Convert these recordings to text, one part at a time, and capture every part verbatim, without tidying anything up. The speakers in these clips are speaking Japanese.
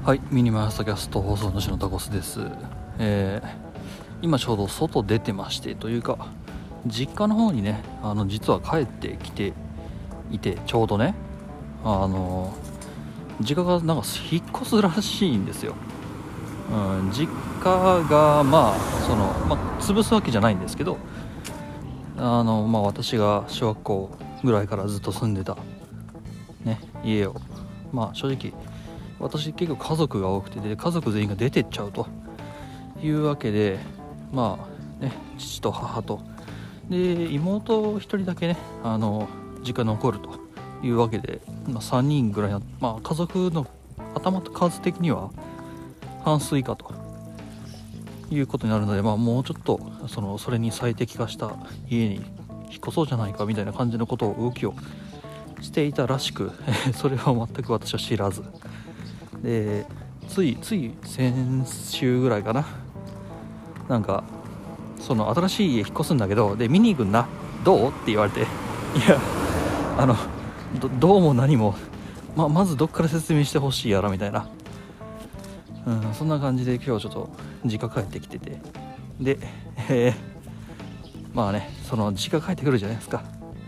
はい、ミニマイストキャスト放送主のタコスです、えー、今ちょうど外出てましてというか実家の方にねあの実は帰ってきていてちょうどねあの実家がなんか引っ越すらしいんですよ、うん、実家がまあその、まあ、潰すわけじゃないんですけどあの、まあ、私が小学校ぐらいからずっと住んでた、ね、家をまあ正直私結構家族が多くてで家族全員が出てっちゃうというわけでまあね父と母とで妹一人だけねあの実家に残るというわけで、まあ、さんにんぐらいの、まあ、家族の頭と数的には半数以下ということになるので、まあ、もうちょっとそのそれに最適化した家に引っ越そうじゃないかみたいな感じのことを動きをしていたらしくそれは全く私は知らずでついつい先週ぐらいかななんかその新しい家引っ越すんだけどで見に行くんだどうって言われていやあの ど, どうも何も ま, まずどっから説明してほしいやらみたいな、うん、そんな感じで今日ちょっと実家帰ってきててで、えー、まあねその実家帰ってくるじゃないですか、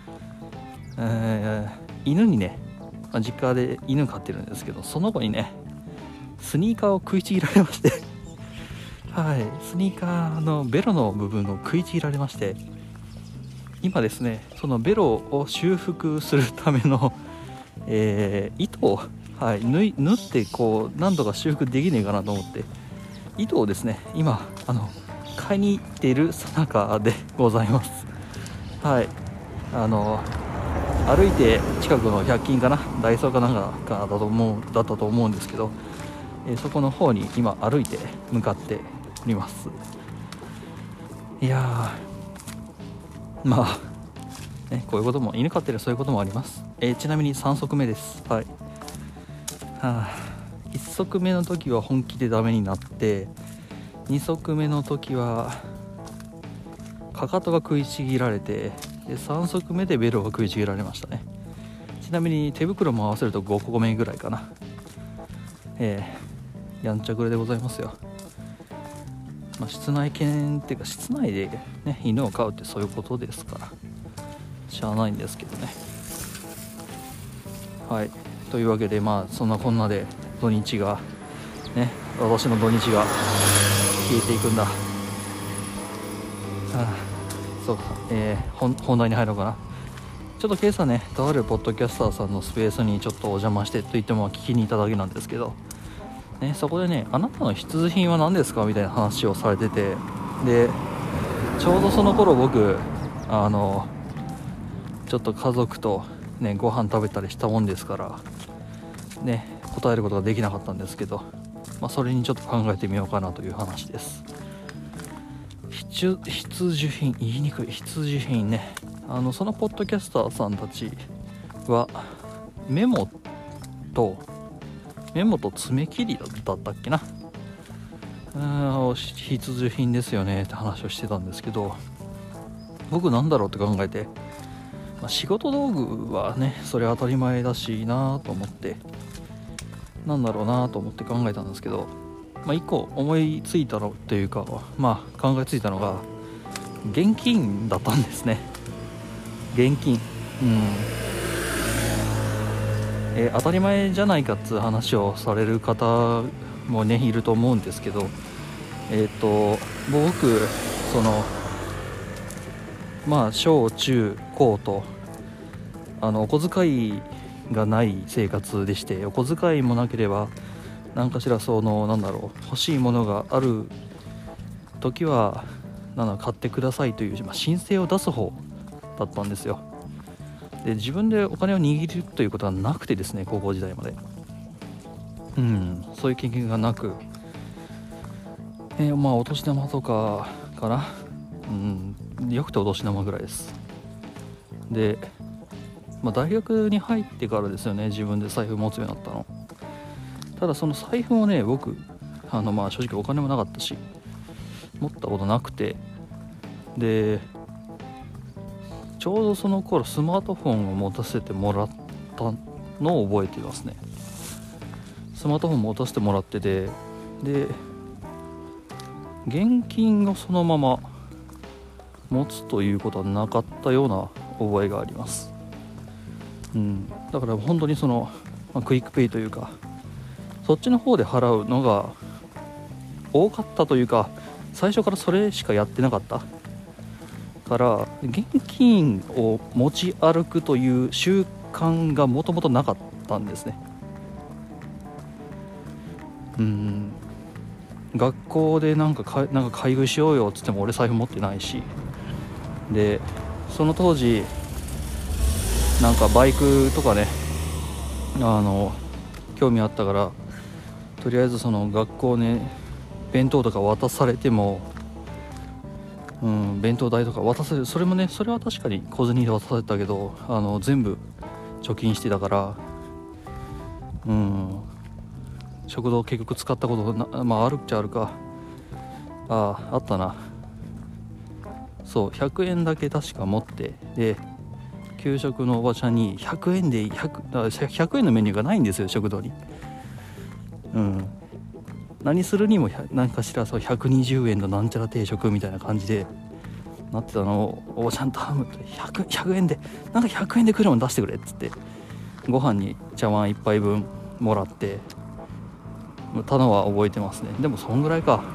えー、犬にね実家で犬飼ってるんですけどその子にねスニーカーを食いちぎられましてはいスニーカーのベロの部分を食いちぎられまして今ですねそのベロを修復するための、えー、糸を、はい、縫い縫ってこう何度か修復できねえかなと思って糸をですね今あの買いに行っている最中でございますはいあの歩いて近くのひゃく均かなダイソーかなんかだと思うだったと思うんですけど、えー、そこの方に今歩いて向かっております。いやーまあ、ね、こういうことも犬飼ってるそういうこともあります、えー、ちなみにさん足目ですはい、はあ、いっ足目の時は本気でダメになってに足目の時はかかとが食いちぎられてでさん足目でベロが食いちぎられましたね。ちなみに手袋も合わせるとごこめぐらいかな。えー、やんちゃくれでございますよ。まあ、室内犬っていうか室内で、ね、犬を飼うってそういうことですからしゃあないんですけどね。はいというわけでまあそんなこんなで土日がね私の土日が消えていくんだ。はあそうか、えー、本, 本題に入ろうかな。ちょっと今朝ねとあるポッドキャスターさんのスペースにちょっとお邪魔してと言っても聞きに行っただけなんですけど、ね、そこでねあなたの必需品は何ですかみたいな話をされててでちょうどその頃僕あのちょっと家族とねご飯食べたりしたもんですからね答えることができなかったんですけど、まあ、それにちょっと考えてみようかなという話です。必需品言いにくい必需品ねあのそのポッドキャスターさんたちはメモとメモと爪切りだったっけなうん必需品ですよねって話をしてたんですけど僕なんだろうって考えて、まあ、仕事道具はねそれ当たり前だしなと思ってなんだろうなと思って考えたんですけどまあ、一個思いついたのというか、まあ、考えついたのが現金だったんですね。現金、うんえー、当たり前じゃないかっていう話をされる方もねいると思うんですけど、えっと僕そのまあ小中高とあのお小遣いがない生活でしてお小遣いもなければ何かしらそのなんだろう欲しいものがある時はなんだろう買ってくださいという、まあ、申請を出す方だったんですよ。で自分でお金を握るということはなくてですね高校時代までうんそういう経験がなく、えー、まあお年玉とかかなうんよくてお年玉ぐらいです。で、まあ、大学に入ってからですよね自分で財布持つようになったの。ただその財布もね僕あのまあ正直お金もなかったし持ったことなくてでちょうどその頃スマートフォンを持たせてもらったのを覚えていますね。 スマートフォンも落としてもらってて、で現金をそのまま持つということはなかったような覚えがあります。うん、だから本当にその、まあ、クイックペイというかそっちの方で払うのが多かったというか、最初からそれしかやってなかったから現金を持ち歩くという習慣がもともとなかったんですね。うん、学校でなんかかなんか買い食いしようよっつっても俺財布持ってないし、でその当時なんかバイクとかね、あの興味あったから、とりあえずその学校ね弁当とか渡されても、うん、弁当代とか渡される、それもねそれは確かに小銭で渡されたけど、あの全部貯金してたから、うん、食堂結局使ったことな、まああるっちゃあるか、あああったな、そうひゃくえんだけ確か持って、で給食のおばちゃんにひゃくえんで 100, ひゃくえんのメニューがないんですよ食堂に。うん、何するにも何かしらそうひゃくにじゅうえんのなんちゃら定食みたいな感じでなってたのを、おばちゃん頼むと 100, ひゃくえんでなんかひゃくえんで来るもん出してくれっつってご飯に茶碗一杯分もらってたのは覚えてますね。でもそんぐらいか。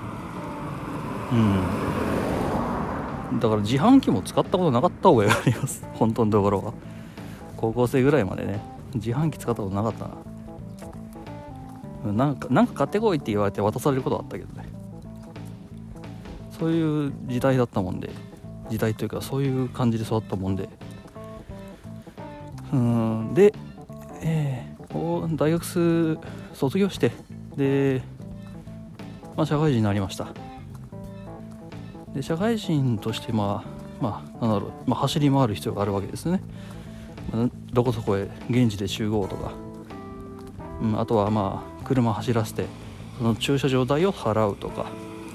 うん、だから自販機も使ったことなかった覚えがあります本当のところは。高校生ぐらいまでね自販機使ったことなかったな。なんかなんか買ってこいって言われて渡されることはあったけどね、そういう時代だったもんで、時代というかそういう感じで育ったもんで、うーんで、えー、大学卒業してで、まあ、社会人になりました。で社会人としてまあまあなんだろう、まあ、走り回る必要があるわけですね。どこそこへ現地で集合とか、うん、あとはまあ車走らせてその駐車場代を払うとか、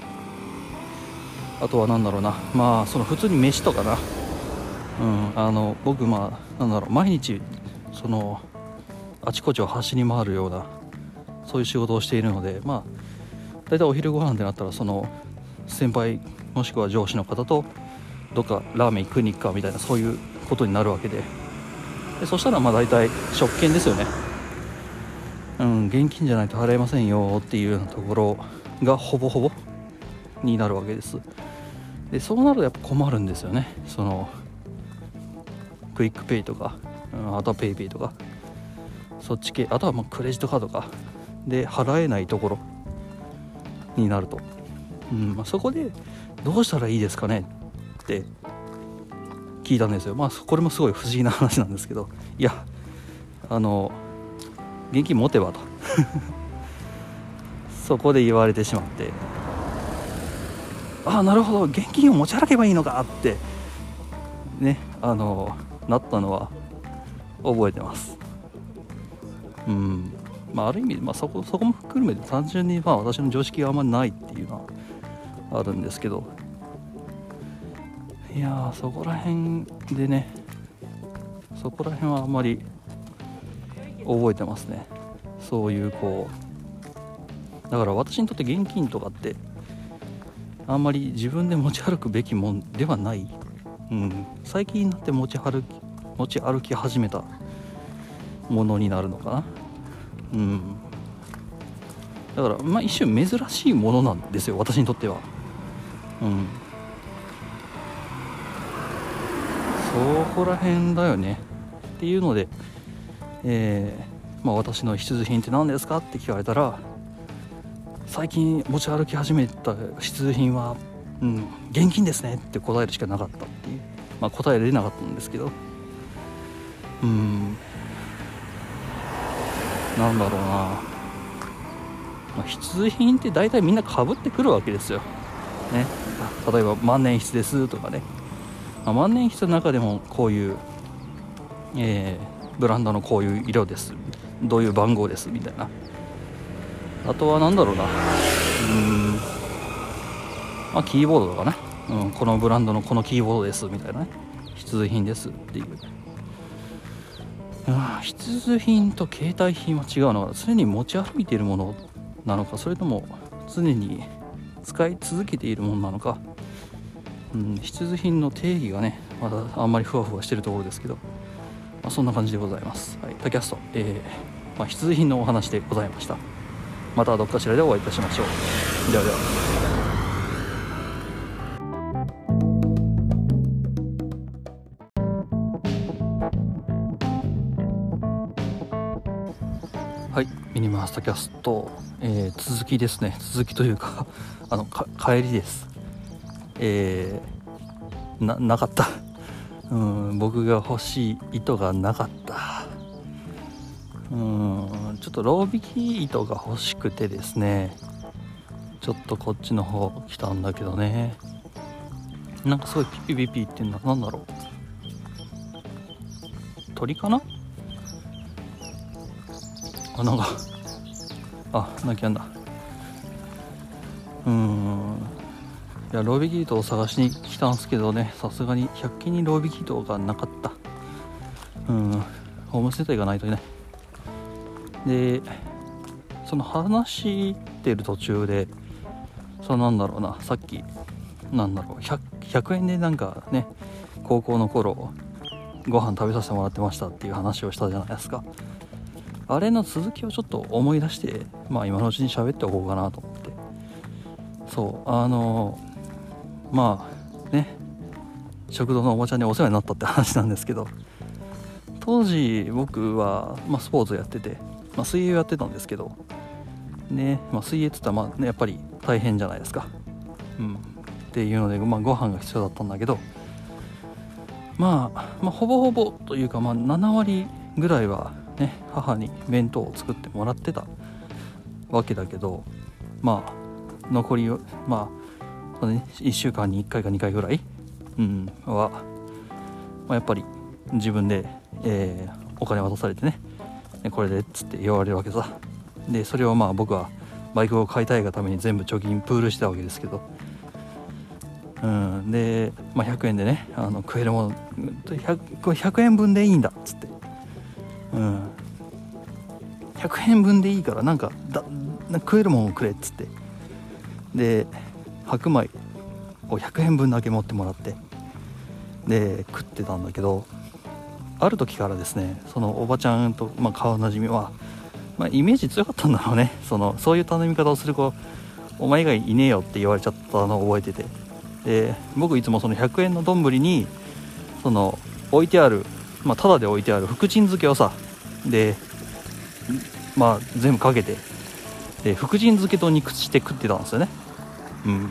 あとはなんだろうな、まあその普通に飯とかな、うん、あの僕まあなんだろう毎日そのあちこちを走り回るようなそういう仕事をしているので、まあ大体お昼ご飯ってなったらその先輩もしくは上司の方とどっかラーメン食いに行くかみたいなそういうことになるわけで、でそしたらまあ大体食券ですよね。うん、現金じゃないと払えませんよっていうようなところがほぼほぼになるわけです。でそうなるとやっぱ困るんですよね。そのクイックペイとか、うん、あとはペイペイとかそっち系、あとはまあクレジットカードかで払えないところになると、うんまあ、そこでどうしたらいいですかねって聞いたんですよ。まあこれもすごい不思議な話なんですけど、いやあの現金持てばとそこで言われてしまって、ああなるほど現金を持ち歩けばいいのかってね、あのなったのは覚えてます。うん、まあある意味、まあ、そこそこも含めて単純にまあ私の常識があんまりないっていうのはあるんですけど、いやーそこら辺でね、そこら辺はあんまり覚えてますね。そういうこうだから私にとって現金とかってあんまり自分で持ち歩くべきもんではない、うん、最近になって持ち歩き持ち歩き始めたものになるのかな。うん、だからまあ一種珍しいものなんですよ私にとっては。うん、そこら辺だよねっていうので、えーまあ、私の必需品って何ですかって聞かれたら、最近持ち歩き始めた必需品は、うん、現金ですねって答えるしかなかったっていう、まあ、答え出なかったんですけど、うんなんだろうな、まあ、必需品って大体みんな被ってくるわけですよ、ね、例えば万年筆ですとかね、まあ、万年筆の中でもこういう、えー、ブランドのこういう色です、どういう番号ですみたいな、あとはなんだろうな、うーん、まあ、キーボードとかね、うん、このブランドのこのキーボードですみたいなね、必需品ですっていう、 うん、必需品と携帯品は違うのか、常に持ち歩いているものなのか、それとも常に使い続けているものなのか、うん、必需品の定義がねまだあんまりふわふわしてるところですけど、まあ、そんな感じでございます。はい、タキャスト、えーまあ、必需品のお話でございました。またどっかしらでお会いいたしましょう。ではでは。はい、ミニマスタキャスト、えー、続きですね。続きというかあのか帰りです。えー、ななかったうん、僕が欲しい糸がなかった。うん、ちょっとロー引き糸が欲しくてですね、ちょっとこっちの方来たんだけどね、なんかすごいピピピピってんだ、なんだろう、鳥かなあ、なんかあ、なきゃんだ。うーん、いや、ロー引き糸を探しに来たんですけどね、さすがにひゃく均にロー引き糸がなかった。うん、ホームセンター行かないとね。で、その話してる途中で、そのなんだろうな、さっきなんだろう 100, ひゃくえんでなんかね、高校の頃ご飯食べさせてもらってましたっていう話をしたじゃないですか。あれの続きをちょっと思い出して、まあ今のうちに喋っておこうかなと思って。そうあのまあね、食堂のおばちゃんにお世話になったって話なんですけど、当時僕は、まあ、スポーツやってて、まあ、水泳をやってたんですけどね、まあ、水泳って言ったらまあ、ね、やっぱり大変じゃないですか、うん、っていうので、まあ、ご飯が必要だったんだけど、まあ、まあほぼほぼというか、まあ、なな割ぐらいはね母に弁当を作ってもらってたわけだけど、まあ残りまあ、ね、いっしゅうかんにいっかいかにかいぐらい、うん、は、まあ、やっぱり自分で、えー、お金渡されてね、これでっつって言われるわけさ。でそれをまあ僕はバイクを買いたいがために全部貯金プールしてたわけですけど、うん、で、まあ、ひゃくえんでね、あの食えるもの ひゃく, これひゃくえんぶんでいいんだっつって、うん、ひゃくえんぶんでいいからなんかだなんか食えるものをくれっつって、で白米をひゃくえんぶんだけ持ってもらってで食ってたんだけど、ある時からですね、そのおばちゃんと、まあ、顔なじみは、まあ、イメージ強かったんだろうね。そのそういう頼み方をする子お前以外いねえよって言われちゃったのを覚えてて、で僕いつもそのひゃくえんの丼にその置いてある、まあ、タダで置いてある福神漬けをさ、でまあ全部かけて、で福神漬けと肉して食ってたんですよね。うん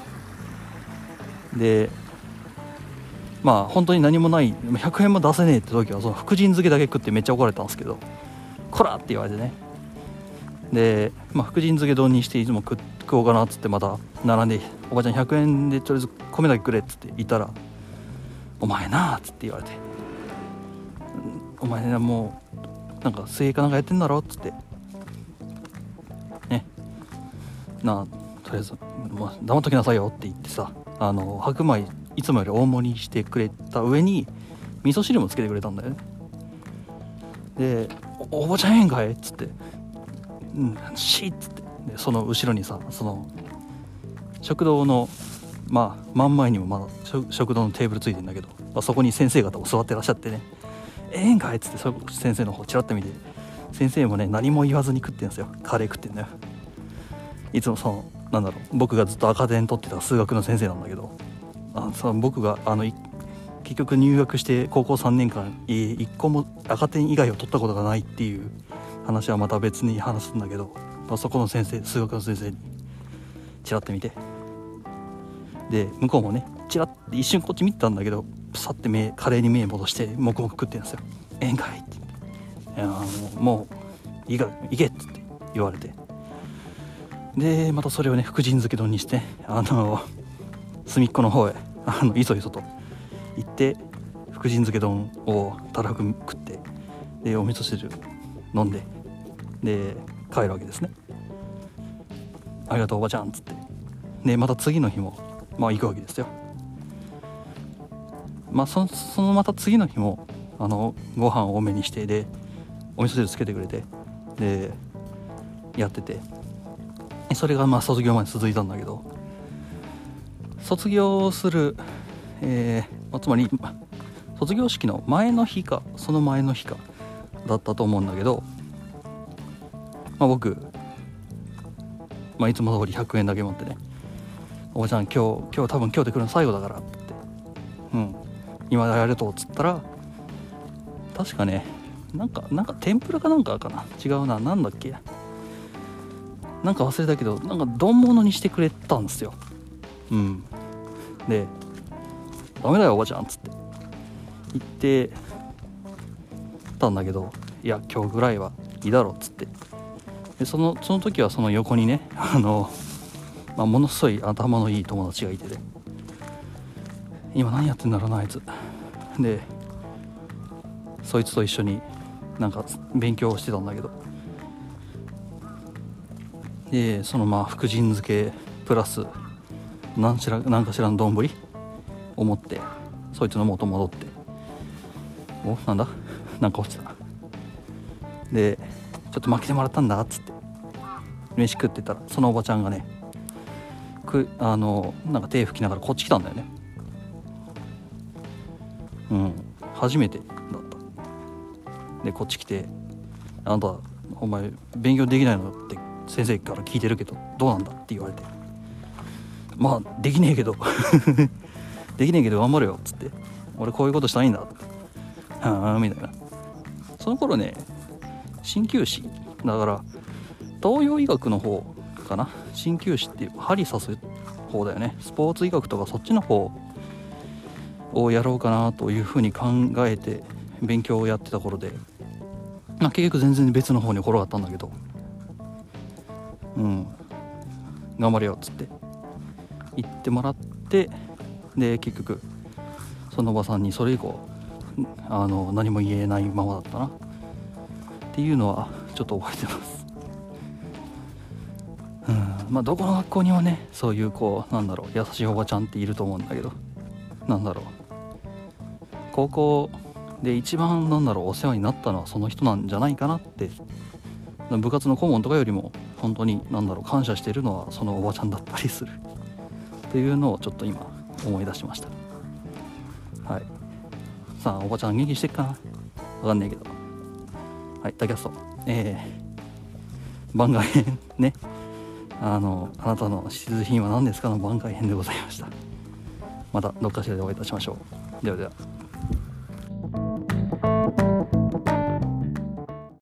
でまあ本当に何もないひゃくえんも出せねえって時はその福神漬けだけ食ってめっちゃ怒られたんですけど、こらって言われてね、で、まあ、福神漬け丼にしていつも 食, 食おうかなっつってまた並んで、おばちゃんひゃくえんでとりあえず米だけくれっつって言ったら、お前なーっつって言われて、お前ねもうなんか水泳かなんかやってんだろっつってね、なあとりあえずもう黙っときなさいよって言ってさ、あの白米いつもより大盛りにしてくれた上に味噌汁もつけてくれたんだよね。で お, おばちゃんええんかいっつって、うんしっつって、でその後ろにさ、その食堂のまあ真ん前にもまだ食堂のテーブルついてるんだけど、まあ、そこに先生方も座ってらっしゃってね、ええんかいっつってそ先生の方チラッと見て、先生もね何も言わずに食ってんですよ。カレー食ってんだよ。いつもそのなんだろう、僕がずっと赤点取ってた数学の先生なんだけど、あその僕があの結局入学して高校さんねんかんいっこも赤点以外を取ったことがないっていう話はまた別に話すんだけど、まあ、そこの先生、数学の先生にチラッと見て、で向こうもねチラッて一瞬こっち見てたんだけど、さって目カレーに目戻して黙々食ってるんですよ。ええんかいって、いやもうもういいから行けっつって言われて、でまたそれをね福神漬け丼にして、あの隅っこの方へあのいそいそと行って福神漬け丼をたらふく食って、でお味噌汁飲んで、で帰るわけですね。ありがとうおばちゃんっつって、でまた次の日もまあ行くわけですよ。まあその、そのまた次の日もあのご飯多めにしてでお味噌汁つけてくれてでやってて、それがまあ卒業まで続いたんだけど、卒業する、えーまあ、つまり卒業式の前の日かその前の日かだったと思うんだけど、まあ、僕、まあ、いつも通りひゃくえんだけ持ってね、おばちゃん今日今日多分今日で来るの最後だからって、うん、今でありがとうっつったら、確かねなんかなんか天ぷらかなんかかな、違うな、なんだっけ、なんか忘れたけど、なんか丼物にしてくれたんですよ。うんで、ダメだよおばちゃんっつって言ってたんだけど、いや今日ぐらいはいいだろうっつって、でそのその時はその横にねあの、まあ、ものすごい頭のいい友達がいてて、今何やってんだろうなあいつで、そいつと一緒になんか勉強をしてたんだけど、でそのまあ福神漬けプラス何しら何かしらの丼を持ってそいつの元戻って、おなんだなんか落ちたな、でちょっと負けてもらったんだっつって飯食ってたら、そのおばちゃんがねくあのなんか手拭きながらこっち来たんだよね。うん初めてだったで、こっち来て、あなたお前勉強できないのって先生から聞いてるけどどうなんだって言われて、まあできねえけどできねえけど頑張るよっつって、俺こういうことしたいんだってはあみたいな。その頃ね鍼灸師だから東洋医学の方かな、鍼灸師っていう針刺す方だよね、スポーツ医学とかそっちの方をやろうかなというふうに考えて勉強をやってた頃で、まあ、結局全然別の方に転がったんだけど、うん頑張れよっつって言ってもらって、で結局そのおばさんにそれ以降あの何も言えないままだったなっていうのはちょっと覚えてます。うんまあどこの学校にもねそういうこうなんだろう優しいおばちゃんっていると思うんだけど、なんだろう高校で一番なんだろうお世話になったのはその人なんじゃないかなって、部活の顧問とかよりも本当になんだろう感謝してるのはそのおばちゃんだったりするっていうのをちょっと今思い出しました。はい、さあおばちゃん元気してっかな、わかんないけど、はいタキャスト、えー、番外編ね、あのあなたの必需品は何ですかの番外編でございました。またどっかしらでお会いいたしましょう。ではでは。